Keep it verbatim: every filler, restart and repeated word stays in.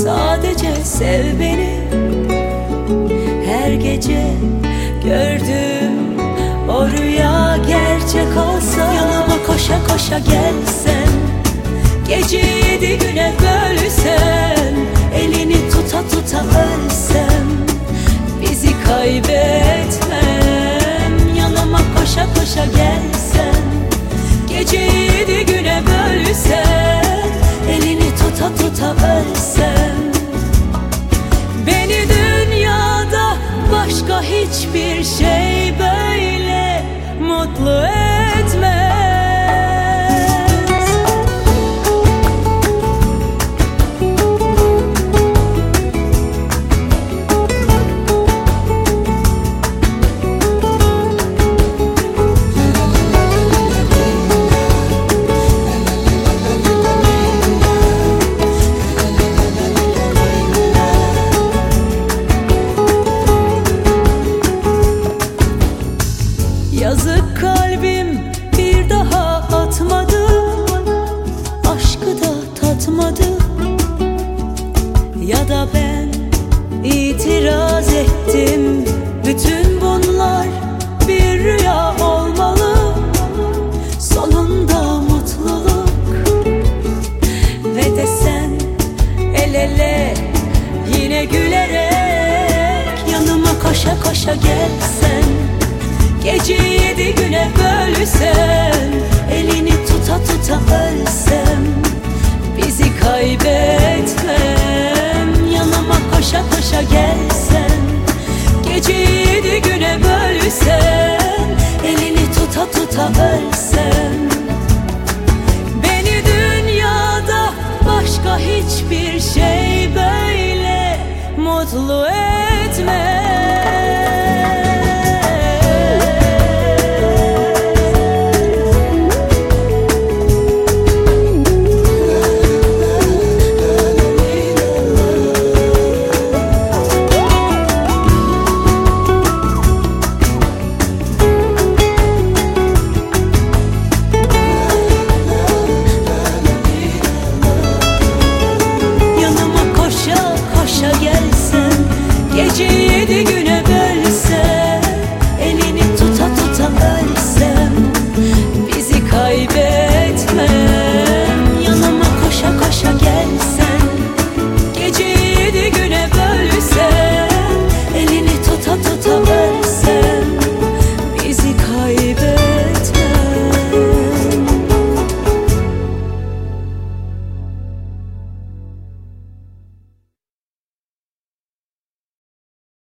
Sadece sev beni. Her gece gördüğüm o rüya gerçek olsa, yanıma koşa koşa gelsen, gece yedi güne bölsen, elini tuta tuta ölsem, bizi kaybetmem. Yanıma koşa koşa gelsen, gece yedi güne bölsen, elini tuta tuta ölsem, beni dünyada başka hiçbir şey böyle mutlu etmez. Yazık kalbim bir daha atmadı, aşkı da tatmadı. Ya da ben itiraz ettim, bütün bunlar bir rüya olmalı. Sonunda mutluluk ve de sen el ele yine gülerek, yanıma koşa koşa gelsen, gece yedi güne bölsen, elini tuta tuta ölsem, bizi kaybetmem. Yanıma koşa koşa gelsen, gece yedi güne bölsen, elini tuta tuta ölsem, beni dünyada başka hiçbir şey böyle mutlu etmez.